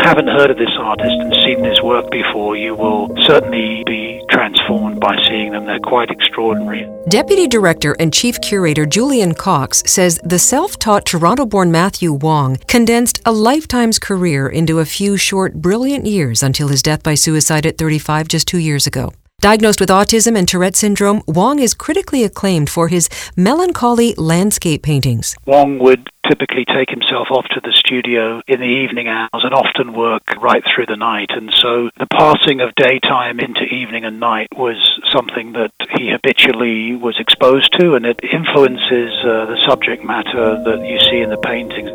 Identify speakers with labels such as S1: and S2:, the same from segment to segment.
S1: haven't heard of this artist and seen this work before, you will certainly be transformed by seeing them. They're quite extraordinary.
S2: Deputy Director and Chief Curator Julian Cox says the self-taught Toronto-born Matthew Wong condensed a lifetime's career into a few short, brilliant years until his death by suicide at 35 just 2 years ago. Diagnosed with autism and Tourette syndrome, Wong is critically acclaimed for his melancholy landscape paintings.
S1: Wong would typically take himself off to the studio in the evening hours and often work right through the night. And so the passing of daytime into evening and night was something that he habitually was exposed to, and it influences the subject matter that you see in the paintings.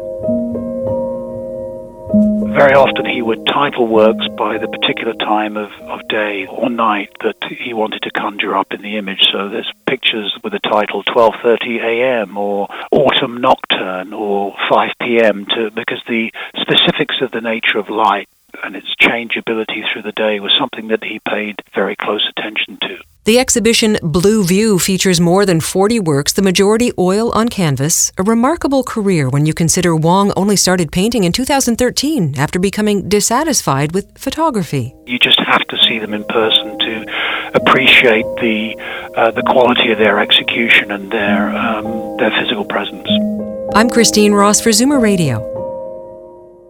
S1: Very often he would title works by the particular time of day or night that he wanted to conjure up in the image. So there's pictures with the title 12:30 a.m. or Autumn Nocturne or 5 p.m. because the specifics of the nature of light and its changeability through the day was something that he paid very close attention to.
S2: The exhibition Blue View features more than 40 works, the majority oil on canvas, a remarkable career when you consider Wong only started painting in 2013 after becoming dissatisfied with photography.
S1: You just have to see them in person to appreciate the quality of their execution and their physical presence.
S2: I'm Christine Ross for Zoomer Radio.